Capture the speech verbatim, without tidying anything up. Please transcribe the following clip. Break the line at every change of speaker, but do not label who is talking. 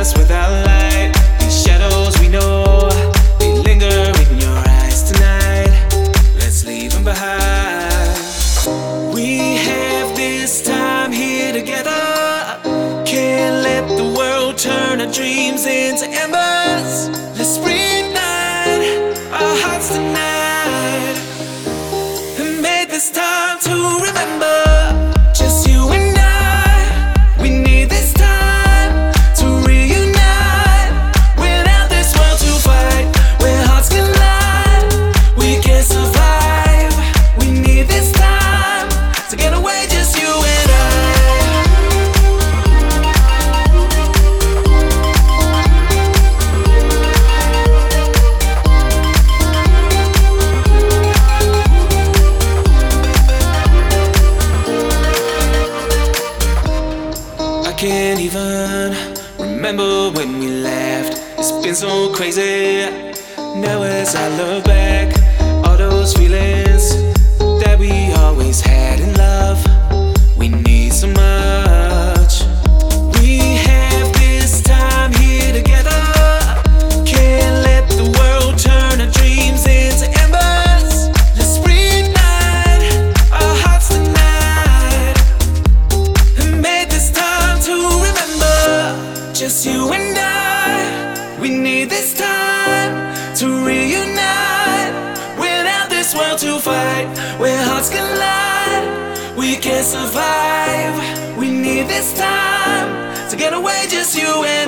us without light. These shadows we know, they linger in your eyes tonight. Let's leave them behind. We have this time here together. Can't let the world turn our dreams into embers. Let's reignite our hearts tonight and make this time to remember. Just you and I, we need this time to reunite. Without this world to fight, where hearts collide, we can't survive. We need this time to get away, just you and I. I can't even remember when we laughed. It's been so crazy. Now as I look back, all those feelings that we always had in love, we need so much. We have this time here together. Can't let the world turn our dreams into embers. Let's reignite our hearts tonight and make this time to remember. Just you and I, we need this time to reunite. Without this world to fight, where hearts collide, we can't survive. We need this time to get away, just you and I.